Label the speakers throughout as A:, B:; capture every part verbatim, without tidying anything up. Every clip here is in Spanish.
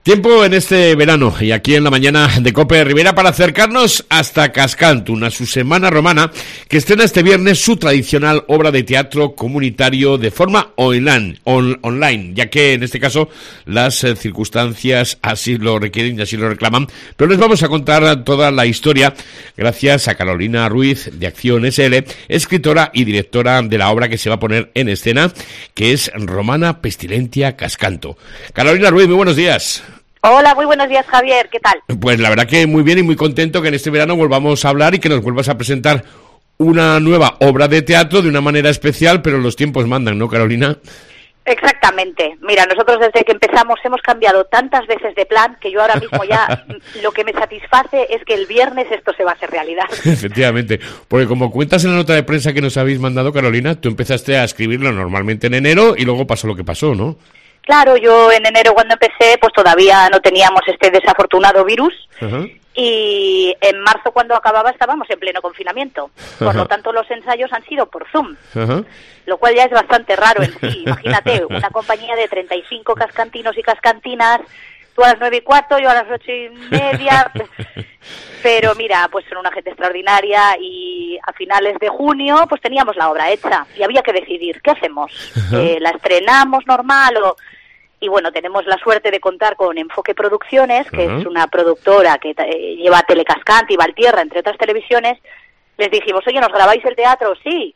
A: Tiempo en este verano y aquí en la mañana de COPE Rivera para acercarnos hasta Cascantun, a su Semana Romana, que estrena este viernes su tradicional obra de teatro comunitario de forma online, on, online, ya que en este caso las eh, circunstancias así lo requieren y así lo reclaman. Pero les vamos a contar toda la historia gracias a Carolina Ruiz de Acción S L, escritora y directora de la obra que se va a poner en escena, que es Romana Pestilentia Cascanto. Carolina Ruiz, muy buenos días.
B: Hola, muy buenos días, Javier, ¿qué tal?
A: Pues la verdad que muy bien y muy contento que en este verano volvamos a hablar y que nos vuelvas a presentar una nueva obra de teatro de una manera especial, pero los tiempos mandan, ¿no, Carolina?
B: Exactamente. Mira, nosotros desde que empezamos hemos cambiado tantas veces de plan que yo ahora mismo ya lo que me satisface es que el viernes esto se va a hacer realidad.
A: Efectivamente, porque como cuentas en la nota de prensa que nos habéis mandado, Carolina, tú empezaste a escribirlo normalmente en enero y luego pasó lo que pasó, ¿no?
B: Claro, yo en enero cuando empecé pues todavía no teníamos este desafortunado virus. Uh-huh. Y en marzo cuando acababa estábamos en pleno confinamiento, por uh-huh. lo tanto los ensayos han sido por Zoom, uh-huh. lo cual ya es bastante raro en sí. Imagínate, una compañía de treinta y cinco cascantinos y cascantinas, tú a las nueve y cuarto, yo a las ocho y media, pero mira, pues son una gente extraordinaria y a finales de junio pues teníamos la obra hecha y había que decidir, ¿qué hacemos? Uh-huh. Eh, ¿La estrenamos normal o...? Y bueno, tenemos la suerte de contar con Enfoque Producciones, que uh-huh. es una productora que eh, lleva Telecascante y Valtierra, entre otras televisiones. Les dijimos, oye, ¿nos grabáis el teatro? Sí.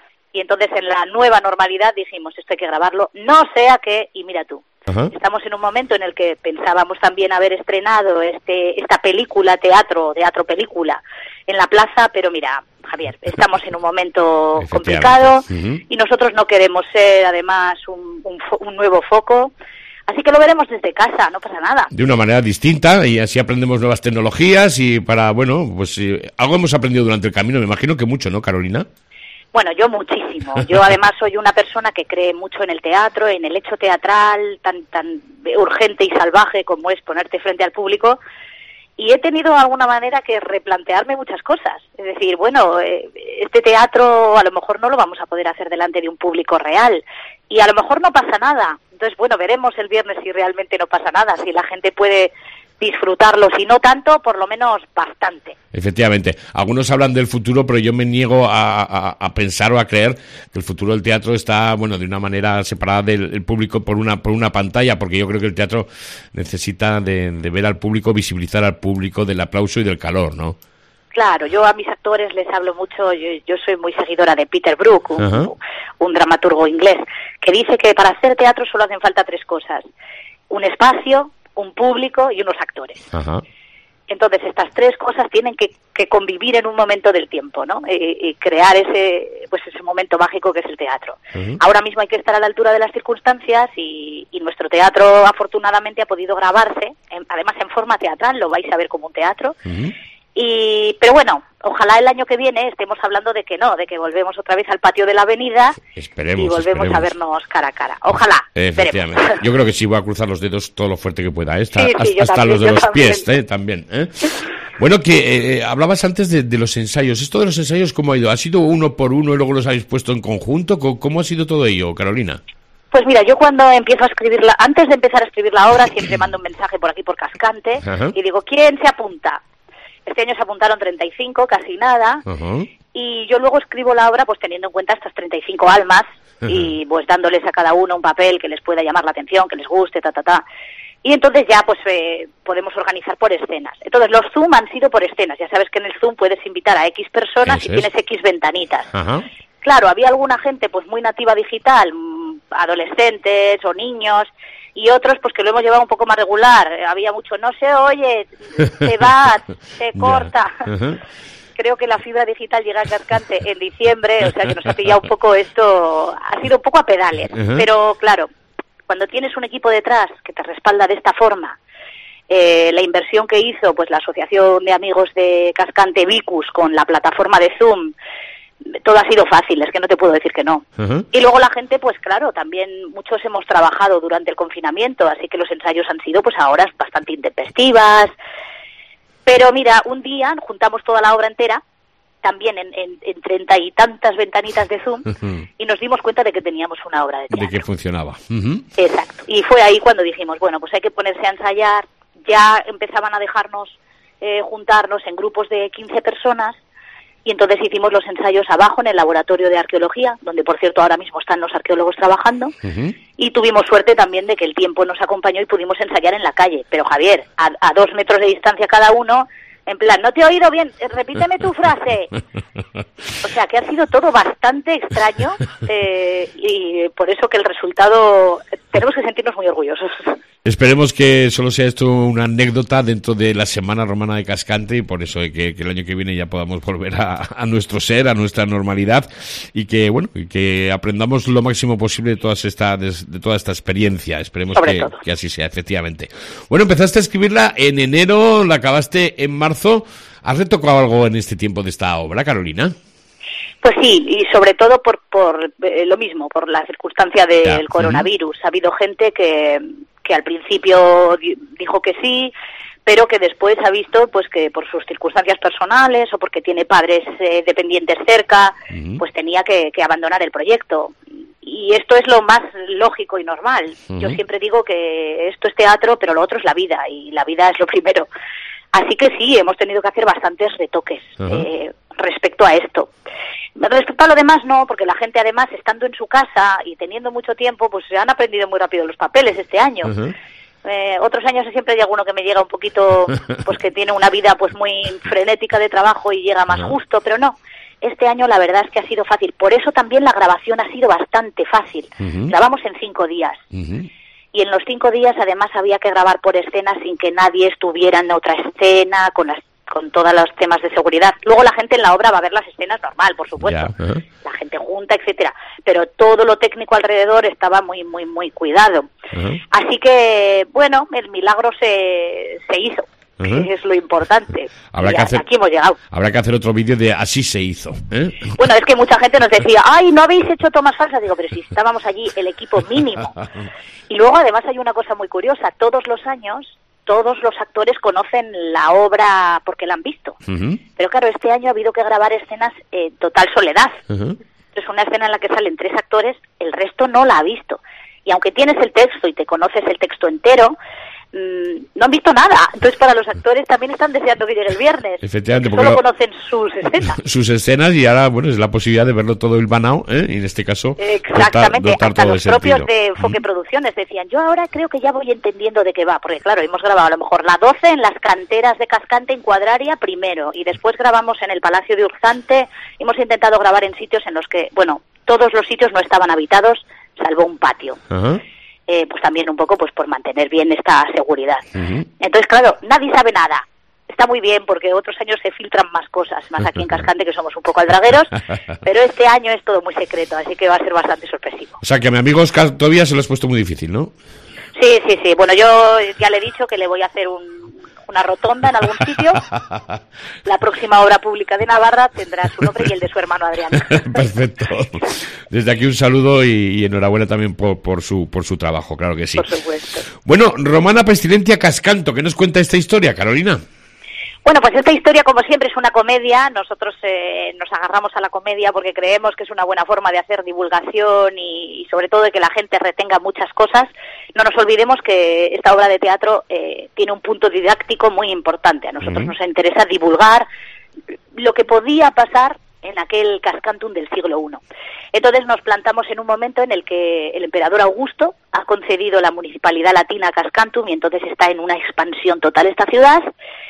B: Y entonces en la nueva normalidad dijimos, esto hay que grabarlo, no sea que, y mira tú, uh-huh. estamos en un momento en el que pensábamos también haber estrenado este esta película, teatro, teatro película, en la plaza, pero mira, Javier, estamos en un momento complicado uh-huh. y nosotros no queremos ser además un, un, un nuevo foco. Así que lo veremos desde casa, no pasa nada. De
A: una manera distinta y así aprendemos nuevas tecnologías y para, bueno, pues eh, algo hemos aprendido durante el camino, me imagino que mucho, ¿no, Carolina?
B: Bueno, yo muchísimo. Yo además soy una persona que cree mucho en el teatro, en el hecho teatral tan tan urgente y salvaje como es ponerte frente al público. Y he tenido de alguna manera que replantearme muchas cosas. Es decir, bueno, eh, este teatro a lo mejor no lo vamos a poder hacer delante de un público real. Y a lo mejor no pasa nada. Entonces, bueno, veremos el viernes si realmente no pasa nada, si la gente puede disfrutarlo, si no tanto, por lo menos bastante.
A: Efectivamente. Algunos hablan del futuro, pero yo me niego a, a, a pensar o a creer que el futuro del teatro está, bueno, de una manera separada del público por una por una pantalla, porque yo creo que el teatro necesita de, de ver al público, visibilizar al público, del aplauso y del calor, ¿no?
B: Claro, yo a mis actores les hablo mucho, yo, yo soy muy seguidora de Peter Brook, un, uh-huh. un dramaturgo inglés, que dice que para hacer teatro solo hacen falta tres cosas: un espacio, un público y unos actores. Uh-huh. Entonces estas tres cosas tienen que, que convivir en un momento del tiempo, ¿no? Y, y crear ese pues ese momento mágico que es el teatro. Uh-huh. Ahora mismo hay que estar a la altura de las circunstancias y, y nuestro teatro afortunadamente ha podido grabarse, en, además en forma teatral, lo vais a ver como un teatro. Uh-huh. Y, pero bueno, ojalá el año que viene estemos hablando de que no, de que volvemos otra vez al patio de la avenida.
A: Esperemos,
B: y volvemos
A: esperemos.
B: a vernos cara a cara. Ojalá.
A: Efectivamente.
B: Veremos.
A: Yo creo que sí, voy a cruzar los dedos todo lo fuerte que pueda, ¿eh? Hasta,
B: sí, sí,
A: hasta
B: también,
A: los de los
B: también.
A: pies, ¿eh? También. ¿eh? Bueno, que eh, hablabas antes de, de los ensayos. ¿Esto de los ensayos cómo ha ido? ¿Ha sido uno por uno y luego los habéis puesto en conjunto? ¿Cómo, cómo ha sido todo ello, Carolina?
B: Pues mira, yo cuando empiezo a escribirla, antes de empezar a escribir la obra, siempre mando un mensaje por aquí por Cascante uh-huh. y digo, ¿quién se apunta? Este año se apuntaron treinta y cinco, casi nada, uh-huh. y yo luego escribo la obra pues teniendo en cuenta estas treinta y cinco almas uh-huh. y pues dándoles a cada uno un papel que les pueda llamar la atención, que les guste, ta, ta, ta. Y entonces ya pues eh, podemos organizar por escenas. Entonces los Zoom han sido por escenas. Ya sabes que en el Zoom puedes invitar a X personas y tienes X ventanitas. Uh-huh. Claro, había alguna gente pues muy nativa digital, adolescentes o niños, y otros pues que lo hemos llevado un poco más regular. Había mucho, no se oye, te vas, se corta. Uh-huh. Creo que la fibra digital llega a Cascante en diciembre, o sea que nos ha pillado un poco esto, ha sido un poco a pedales. Uh-huh. Pero claro, cuando tienes un equipo detrás que te respalda de esta forma, eh, la inversión que hizo pues la Asociación de Amigos de Cascante, Vicus, con la plataforma de Zoom, todo ha sido fácil, es que no te puedo decir que no. Uh-huh. Y luego la gente, pues claro, también muchos hemos trabajado durante el confinamiento, así que los ensayos han sido pues a horas bastante intempestivas. Pero mira, un día juntamos toda la obra entera también en, en, en treinta y tantas ventanitas de Zoom, uh-huh. y nos dimos cuenta de que teníamos una obra de teatro.
A: De que funcionaba. Uh-huh.
B: Exacto. Y fue ahí cuando dijimos, bueno, pues hay que ponerse a ensayar. Ya empezaban a dejarnos eh, juntarnos en grupos de quince personas, y entonces hicimos los ensayos abajo en el laboratorio de arqueología, donde por cierto ahora mismo están los arqueólogos trabajando, uh-huh. y tuvimos suerte también de que el tiempo nos acompañó y pudimos ensayar en la calle. Pero Javier, a, a dos metros de distancia cada uno, en plan, no te he oído bien, repíteme tu frase. O sea, que ha sido todo bastante extraño, eh, y por eso que el resultado, tenemos que sentirnos muy orgullosos.
A: Esperemos que solo sea esto una anécdota dentro de la Semana Romana de Cascante, y por eso que, que el año que viene ya podamos volver a, a nuestro ser, a nuestra normalidad, y que bueno, y que aprendamos lo máximo posible de todas esta, de, de toda esta experiencia. Esperemos que, que así sea, efectivamente. Bueno, empezaste a escribirla en enero, la acabaste en marzo. ¿Has retocado algo en este tiempo de esta obra, Carolina?
B: Pues sí, y sobre todo por, por eh, lo mismo, por la circunstancia del ya. coronavirus. Uh-huh. Ha habido gente que, que al principio dijo que sí, pero que después ha visto pues que por sus circunstancias personales o porque tiene padres eh, dependientes cerca, uh-huh. pues tenía que, que abandonar el proyecto. Y esto es lo más lógico y normal. Uh-huh. Yo siempre digo que esto es teatro, pero lo otro es la vida, y la vida es lo primero. Así que sí, hemos tenido que hacer bastantes retoques uh-huh. eh, respecto a esto. Respecto a lo demás, no, porque la gente además, estando en su casa y teniendo mucho tiempo, pues se han aprendido muy rápido los papeles este año. Uh-huh. Eh, otros años siempre hay alguno que me llega un poquito, pues que tiene una vida pues muy frenética de trabajo y llega más uh-huh. justo, pero no. Este año la verdad es que ha sido fácil. Por eso también la grabación ha sido bastante fácil. Uh-huh. Grabamos en cinco días. Uh-huh. Y en los cinco días además había que grabar por escena sin que nadie estuviera en otra escena, con las con todos los temas de seguridad. Luego la gente en la obra va a ver las escenas normal, por supuesto. Yeah. Uh-huh. La gente junta, etcétera. Pero todo lo técnico alrededor estaba muy, muy, muy cuidado. Uh-huh. Así que, bueno, el milagro se, se hizo. Uh-huh. Que es lo importante.
A: Habrá que hacer,
B: aquí hemos llegado.
A: Habrá que hacer otro vídeo de así se hizo, ¿eh?
B: Bueno, es que mucha gente nos decía, ay, ¿no habéis hecho tomas falsas? Digo, pero si estábamos allí, el equipo mínimo. Y luego además hay una cosa muy curiosa, todos los años, todos los actores conocen la obra porque la han visto. Uh-huh. Pero claro, este año ha habido que grabar escenas en total soledad. Uh-huh. Entonces una escena en la que salen tres actores, el resto no la ha visto. Y aunque tienes el texto y te conoces el texto entero, no han visto nada. Entonces para los actores también están deseando que llegue el viernes.
A: Efectivamente,
B: porque solo lo, conocen sus escenas.
A: Sus escenas, y ahora, bueno, es la posibilidad de verlo todo hilvanado, ¿eh? Y en este caso
B: exactamente,
A: dotar, dotar
B: hasta
A: todo
B: los
A: el
B: propios
A: sentido.
B: de Enfoque mm. Producciones decían, yo ahora creo que ya voy entendiendo de qué va, porque claro, hemos grabado a lo mejor la doce en las canteras de Cascante en Cuadraria primero, y después grabamos en el Palacio de Urzante. Hemos intentado grabar en sitios en los que, bueno, todos los sitios no estaban habitados, salvo un patio. Uh-huh. Eh, pues también un poco pues por mantener bien esta seguridad. Uh-huh. Entonces, claro, nadie sabe nada. Está muy bien porque otros años se filtran más cosas, más aquí en Cascante, que somos un poco aldragueros, pero este año es todo muy secreto, así que va a ser bastante sorpresivo.
A: O sea, que a mi amigo Oscar todavía se lo has puesto muy difícil, ¿no?
B: Sí, sí, sí. Bueno, yo ya le he dicho que le voy a hacer un, una rotonda en algún sitio. La próxima obra pública de Navarra tendrá su nombre y el de su hermano Adrián.
A: Perfecto. Desde aquí un saludo y, y enhorabuena también por, por su por su trabajo, claro que sí.
B: Por supuesto.
A: Bueno, Romana Pestilentia Cascanto, ¿qué nos cuenta esta historia, Carolina?
B: Bueno, pues esta historia, como siempre, es una comedia. Nosotros eh, nos agarramos a la comedia porque creemos que es una buena forma de hacer divulgación y, y sobre todo de que la gente retenga muchas cosas. No nos olvidemos que esta obra de teatro eh, tiene un punto didáctico muy importante. A nosotros uh-huh. nos interesa divulgar lo que podía pasar en aquel Cascantum del siglo primero. Entonces nos plantamos en un momento en el que el emperador Augusto ha concedido la municipalidad latina a Cascantum y entonces está en una expansión total esta ciudad.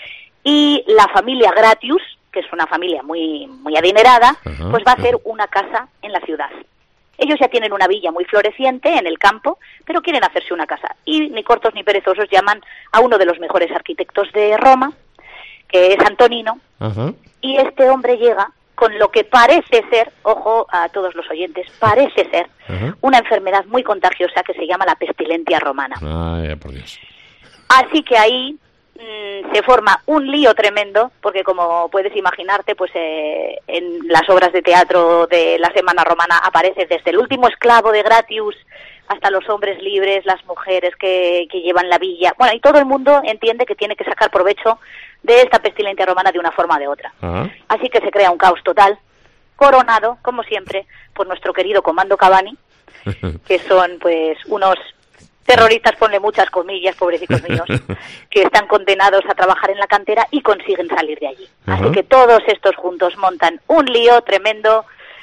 B: Y la familia Gratius, que es una familia muy muy adinerada, uh-huh, pues va a hacer uh-huh. una casa en la ciudad. Ellos ya tienen una villa muy floreciente en el campo, pero quieren hacerse una casa. Y ni cortos ni perezosos llaman a uno de los mejores arquitectos de Roma, que es Antonino, uh-huh. y este hombre llega con lo que parece ser, ojo a todos los oyentes, parece ser uh-huh. una enfermedad muy contagiosa que se llama la pestilentia romana.
A: Ay, por Dios.
B: Así que ahí se forma un lío tremendo, porque como puedes imaginarte, pues eh, en las obras de teatro de la Semana Romana aparece desde el último esclavo de Gratius hasta los hombres libres, las mujeres que, que llevan la villa. Bueno, y todo el mundo entiende que tiene que sacar provecho de esta Pestilente Romana de una forma o de otra.
A: Ajá.
B: Así que se crea un caos total, coronado, como siempre, por nuestro querido Comando Cavani, que son pues unos terroristas, ponle muchas comillas, pobrecitos míos, que están condenados a trabajar en la cantera y consiguen salir de allí.
A: Ajá.
B: Así que todos estos juntos montan un lío tremendo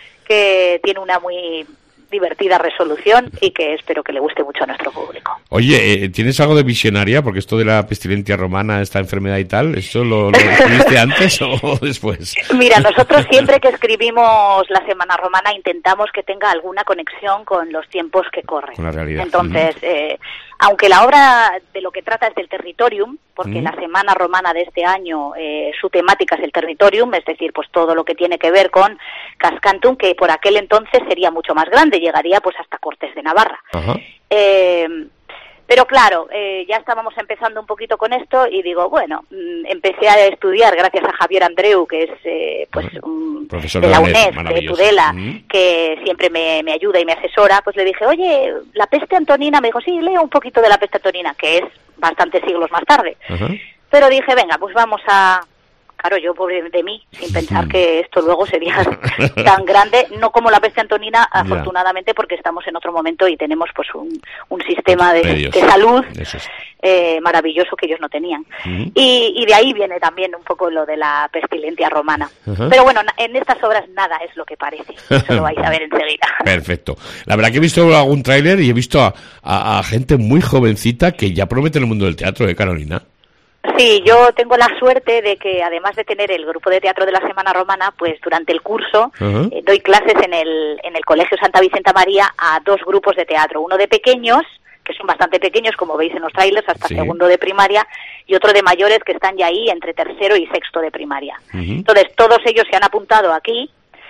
B: que tiene una muy divertida resolución y que espero que le guste mucho a nuestro público.
A: Oye, ¿tienes algo de visionaria? Porque esto de la pestilencia romana, esta enfermedad y tal, ¿eso lo, lo escribiste antes o después?
B: Mira, nosotros siempre que escribimos la Semana Romana intentamos que tenga alguna conexión con los tiempos que corren.
A: Con la realidad.
B: Entonces, uh-huh. eh, aunque la obra de lo que trata es del territorium, porque uh-huh. la Semana Romana de este año, eh, su temática es el territorium, es decir, pues todo lo que tiene que ver con Cascantum, que por aquel entonces sería mucho más grande, llegaría pues hasta Cortes de Navarra.
A: Uh-huh.
B: Eh, pero claro, eh, ya estábamos empezando un poquito con esto y digo, bueno, mm, empecé a estudiar gracias a Javier Andreu, que es eh, pues un,
A: profesor
B: de la
A: U N E D,
B: U N E D, de Tudela,
A: uh-huh.
B: que siempre me, me ayuda y me asesora. Pues le dije, oye, la peste antonina, me dijo, sí, leo un poquito de la peste antonina, que es bastantes siglos más tarde.
A: Uh-huh.
B: Pero dije, venga, pues vamos a... Claro, yo pobre de mí, sin pensar que esto luego sería tan grande, no como la peste antonina, afortunadamente, porque estamos en otro momento y tenemos pues un, un sistema de, de salud es. eh, maravilloso que ellos no tenían. Uh-huh. Y, y de ahí viene también un poco lo de la pestilencia romana. Uh-huh. Pero bueno, en estas obras nada es lo que parece, eso lo vais a ver enseguida.
A: Perfecto. La verdad que he visto algún tráiler y he visto a, a, a gente muy jovencita que ya promete el mundo del teatro, ¿eh, Carolina?
B: Sí, yo tengo la suerte de que además de tener el grupo de teatro de la Semana Romana, pues durante el curso uh-huh. eh, doy clases en el, en el Colegio Santa Vicenta María a dos grupos de teatro, uno de pequeños, que son bastante pequeños, como veis en los trailers, hasta sí. segundo de primaria, y otro de mayores que están ya ahí entre tercero y sexto de primaria. Uh-huh. Entonces, todos ellos se han apuntado aquí.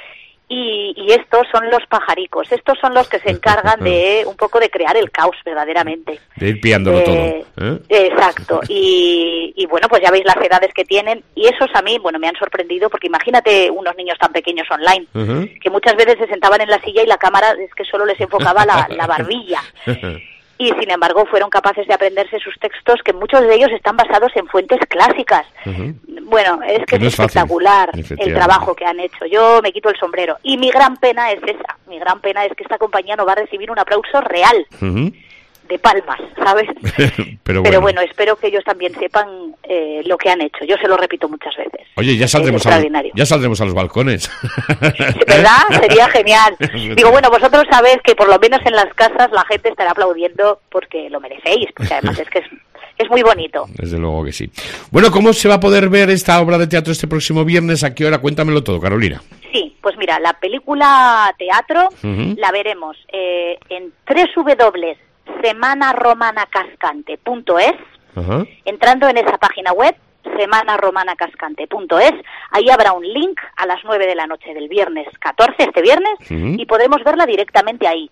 B: Y, y estos son los pajaricos, estos son los que se encargan de un poco de crear el caos verdaderamente.
A: De ir pillándolo
B: eh,
A: todo. ¿Eh?
B: Exacto, y, y bueno, pues ya veis las edades que tienen, y esos a mí, bueno, me han sorprendido, porque imagínate unos niños tan pequeños online, uh-huh. que muchas veces se sentaban en la silla y la cámara es que solo les enfocaba la, la barbilla. Y sin embargo fueron capaces de aprenderse sus textos, que muchos de ellos están basados en fuentes clásicas. Uh-huh. Bueno, es que, que no es, es espectacular el trabajo que han hecho. Yo me quito el sombrero. Y mi gran pena es esa. Mi gran pena es que esta compañía no va a recibir un aplauso real. Uh-huh. De palmas, ¿sabes?
A: Pero, bueno.
B: Pero bueno, espero que ellos también sepan eh, lo que han hecho. Yo se lo repito muchas veces.
A: Oye, ya saldremos, a, ya saldremos a los balcones.
B: ¿Verdad? Sería genial. Digo, bueno, vosotros sabéis que por lo menos en las casas la gente estará aplaudiendo porque lo merecéis, porque además es que es, es muy bonito.
A: Desde luego que sí. Bueno, ¿cómo se va a poder ver esta obra de teatro este próximo viernes? ¿A qué hora? Cuéntamelo todo, Carolina.
B: Sí, pues mira, la película teatro uh-huh. la veremos eh, en doble u doble u doble u punto semana romana cascante punto es, uh-huh. entrando en esa página web, semana romana cascante punto es, ahí habrá un link a las nueve de la noche del viernes catorce, este viernes, uh-huh. y podremos verla directamente ahí.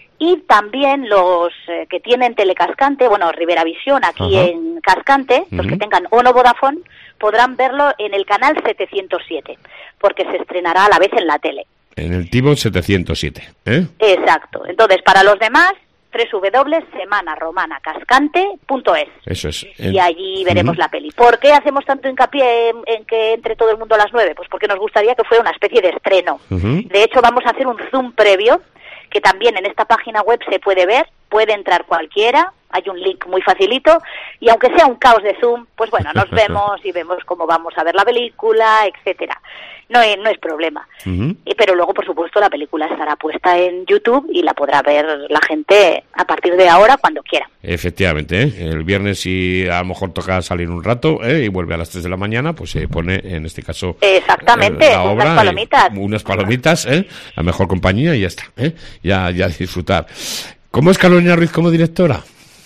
B: Y también los eh, que tienen Telecascante, bueno, Rivera Visión aquí uh-huh. en Cascante, uh-huh. los que tengan Ono Vodafone, podrán verlo en el canal setecientos siete, porque se estrenará a la vez en la tele.
A: En el Tivo setecientos siete, ¿eh?
B: Exacto. Entonces, para los demás, doble u doble u doble u punto semana romana cascante punto es.
A: Eso es.
B: El... Y allí veremos uh-huh. la peli. ¿Por qué hacemos tanto hincapié en, en que entre todo el mundo a las nueve? Pues porque nos gustaría que fuera una especie de estreno. Uh-huh. De hecho, vamos a hacer un Zoom previo, que también en esta página web se puede ver, puede entrar cualquiera, hay un link muy facilito, y aunque sea un caos de Zoom, pues bueno, nos vemos y vemos cómo vamos a ver la película, etcétera. No es, no es problema. Uh-huh. Pero luego, por supuesto, la película estará puesta en YouTube y la podrá ver la gente a partir de ahora cuando quiera.
A: Efectivamente, ¿eh? El viernes, si a lo mejor toca salir un rato ¿eh? y vuelve a las tres de la mañana, pues se pone, en este caso,
B: exactamente,
A: la obra,
B: unas palomitas.
A: Eh, unas palomitas, ¿eh? La mejor compañía y ya está, ¿eh? ya, ya disfrutar. ¿Cómo es Carolina Ruiz como directora?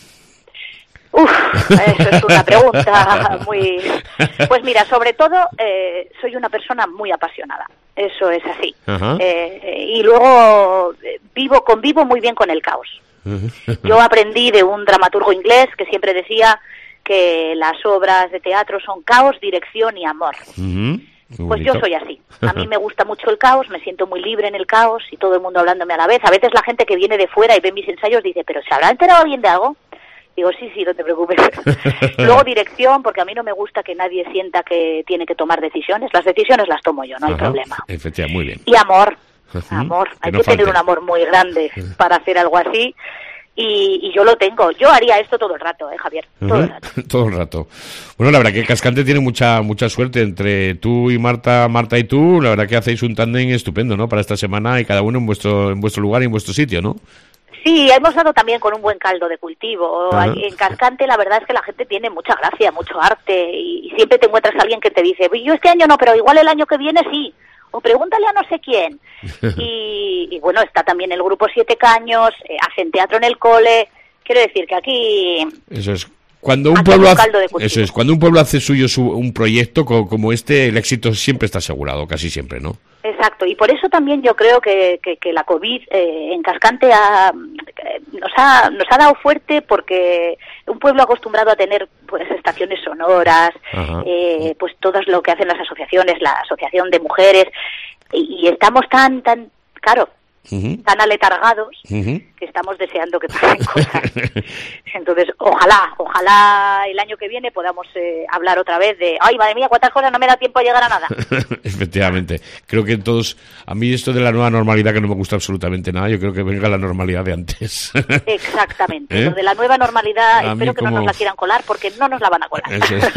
B: Uf, eso es una pregunta muy... Pues mira, sobre todo eh, soy una persona muy apasionada, eso es así. Uh-huh. Eh, y luego eh, vivo, convivo muy bien con el caos. Uh-huh. Yo aprendí de un dramaturgo inglés que siempre decía que las obras de teatro son caos, dirección y amor. Uh-huh. Pues yo soy así. A mí me gusta mucho el caos, me siento muy libre en el caos y todo el mundo hablándome a la vez. A veces la gente que viene de fuera y ve mis ensayos dice, ¿pero se habrá enterado alguien de algo? Digo, sí, sí, no te preocupes. Luego dirección, porque a mí no me gusta que nadie sienta que tiene que tomar decisiones. Las decisiones las tomo yo, no hay Ajá, problema.
A: Efectivamente, muy bien.
B: Y amor, uh-huh, amor. Que hay no que falte. Tener un amor muy grande para hacer algo así. Y, y yo lo tengo. Yo haría esto todo el rato, ¿eh, Javier? Todo uh-huh. el rato.
A: Todo el rato. Bueno, la verdad que Cascante tiene mucha mucha suerte entre tú y Marta, Marta y tú. La verdad que hacéis un tándem estupendo, ¿no? Para esta semana y cada uno en vuestro en vuestro lugar y en vuestro sitio, ¿no?
B: Sí, hemos dado también con un buen caldo de cultivo. Uh-huh. En Cascante la verdad es que la gente tiene mucha gracia, mucho arte y, y siempre te encuentras a alguien que te dice, yo este año no, pero igual el año que viene sí. O pregúntale a no sé quién. Y, y bueno, está también el grupo Siete Caños, eh, hacen teatro en el cole. Quiero decir que aquí...
A: Eso es. Cuando un pueblo hace, eso es, cuando un pueblo hace suyo su, un proyecto como, como este, el éxito siempre está asegurado, casi siempre, ¿no?
B: Exacto, y por eso también yo creo que, que, que la COVID eh, en Cascante ha, nos ha nos ha dado fuerte, porque un pueblo acostumbrado a tener pues estaciones sonoras, eh, pues todo lo que hacen las asociaciones, la asociación de mujeres, y, y estamos tan tan claro. Uh-huh. tan aletargados uh-huh. que estamos deseando que pasen cosas. Entonces, ojalá, ojalá el año que viene podamos eh, hablar otra vez de, ay, madre mía, cuántas cosas, no me da tiempo a llegar a nada.
A: Efectivamente, creo que todos, a mí esto de la nueva normalidad que no me gusta absolutamente nada, yo creo que venga la normalidad de antes.
B: Exactamente, ¿Eh? Lo de la nueva normalidad, a espero que como... no nos la quieran colar, porque no nos la van a colar.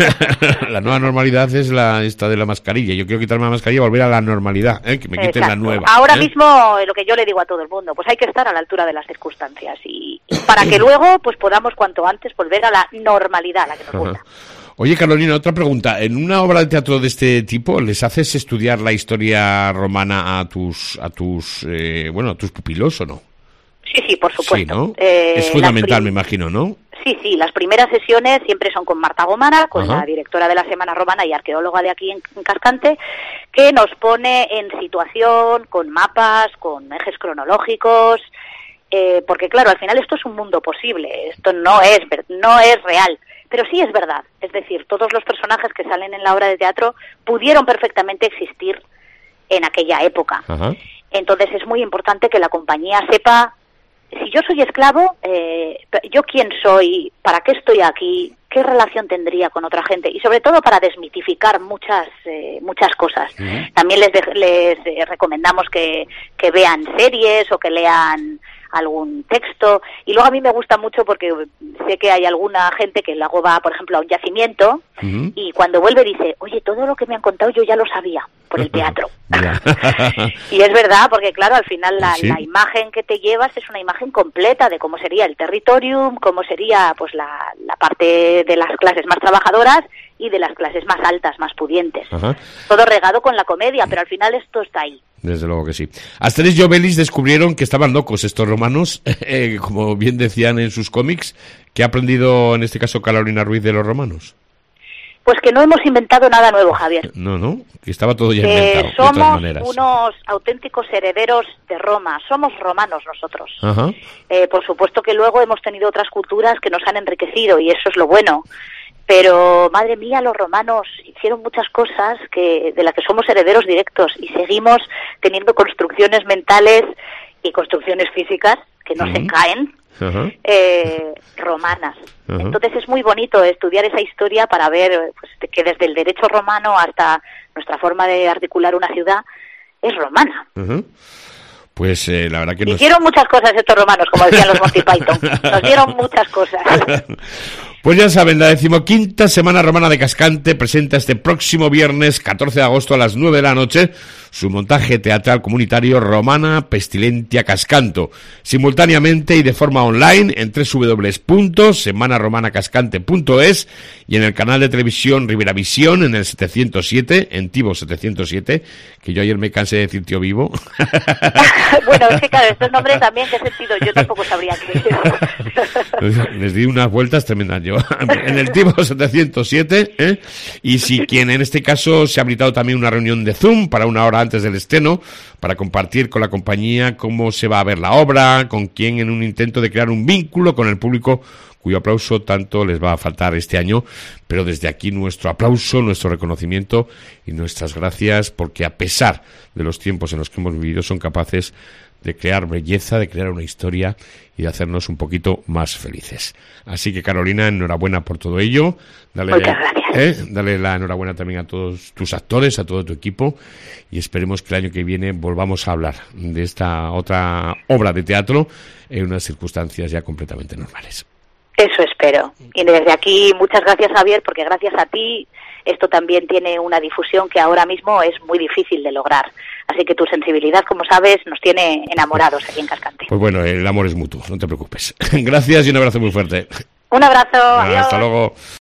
A: La nueva normalidad es la esta de la mascarilla, yo quiero quitarme la mascarilla y volver a la normalidad, ¿eh? Que me quiten Exacto. la nueva.
B: Ahora
A: ¿eh?
B: mismo, lo que yo le digo a todo el mundo, pues hay que estar a la altura de las circunstancias y, y para que luego pues podamos cuanto antes volver a la normalidad, la que nos gusta.
A: Oye, Carolina, otra pregunta. En una obra de teatro de este tipo, ¿les haces estudiar la historia romana a tus a tus eh, bueno, a tus pupilos o no?
B: Sí, sí, por supuesto.
A: Sí, ¿no? Eh, es fundamental, prim... me imagino, ¿no?
B: Sí, sí, las primeras sesiones siempre son con Marta Gomara, con Ajá. la directora de la Semana Romana y arqueóloga de aquí en, en Cascante, que nos pone en situación, con mapas, con ejes cronológicos, eh, porque claro, al final esto es un mundo posible, esto no es, no es real, pero sí es verdad. Es decir, todos los personajes que salen en la obra de teatro pudieron perfectamente existir en aquella época. Ajá. Entonces es muy importante que la compañía sepa, si yo soy esclavo, eh, ¿yo quién soy? ¿Para qué estoy aquí? ¿Qué relación tendría con otra gente? Y sobre todo para desmitificar muchas eh, muchas cosas. Uh-huh. También les, de, les eh, recomendamos que, que vean series o que lean algún texto. Y luego a mí me gusta mucho porque sé que hay alguna gente que luego va, por ejemplo, a un yacimiento uh-huh. y cuando vuelve dice, oye, todo lo que me han contado yo ya lo sabía por el teatro. Y es verdad, porque claro, al final la, ¿Sí? la imagen que te llevas es una imagen completa de cómo sería el territorium, cómo sería pues la, la parte de las clases más trabajadoras y de las clases más altas, más pudientes. Ajá. Todo regado con la comedia, pero al final esto está ahí.
A: Desde luego que sí. Asterix y Obelix descubrieron que estaban locos estos romanos, eh, como bien decían en sus cómics. ¿Qué ha aprendido en este caso Carolina Ruiz de los romanos?
B: Pues que no hemos inventado nada nuevo, Javier.
A: No, no, que estaba todo ya
B: que
A: inventado.
B: Somos
A: de todas maneras.
B: Unos auténticos herederos de Roma, somos romanos nosotros. Ajá. Eh, por supuesto que luego hemos tenido otras culturas que nos han enriquecido y eso es lo bueno. Pero, madre mía, los romanos hicieron muchas cosas que de las que somos herederos directos y seguimos teniendo construcciones mentales y construcciones físicas que no uh-huh. se caen, uh-huh. eh, romanas. Uh-huh. Entonces es muy bonito estudiar esa historia para ver pues, que desde el derecho romano hasta nuestra forma de articular una ciudad es romana.
A: Uh-huh. Pues eh, la verdad que nos...
B: Hicieron muchas cosas estos romanos, como decían los Monty Python. Nos dieron muchas cosas.
A: Pues ya saben, la decimoquinta Semana Romana de Cascante presenta este próximo viernes catorce de agosto a las nueve de la noche su montaje teatral comunitario Romana Pestilentia Cascanto, simultáneamente y de forma online en doble u doble u doble u punto semana romana cascante punto es y en el canal de televisión Riberavisión en el setecientos siete, en Tivo setecientos siete, que yo ayer me cansé de decir tío vivo.
B: Bueno, es que claro, estos nombres también, ¿qué sentido? Yo tampoco sabría qué decir.
A: Les di unas vueltas tremendas yo. En el Tivo setecientos siete, ¿eh? Y si quien en este caso se ha habilitado también una reunión de Zoom para una hora antes del estreno, para compartir con la compañía cómo se va a ver la obra, con quién en un intento de crear un vínculo con el público, cuyo aplauso tanto les va a faltar este año, pero desde aquí nuestro aplauso, nuestro reconocimiento y nuestras gracias, porque a pesar de los tiempos en los que hemos vivido, son capaces de crear belleza, de crear una historia y de hacernos un poquito más felices. Así que, Carolina, enhorabuena por todo ello. Dale,
B: Muchas gracias.
A: Eh, dale la enhorabuena también a todos tus actores, a todo tu equipo, y esperemos que el año que viene volvamos a hablar de esta otra obra de teatro en unas circunstancias ya completamente normales.
B: Eso espero. Y desde aquí, muchas gracias, Javier, porque gracias a ti esto también tiene una difusión que ahora mismo es muy difícil de lograr. Así que tu sensibilidad, como sabes, nos tiene enamorados aquí en Cascante.
A: Pues bueno, el amor es mutuo, no te preocupes. Gracias y un abrazo muy fuerte.
B: Un abrazo. Adiós.
A: Hasta luego.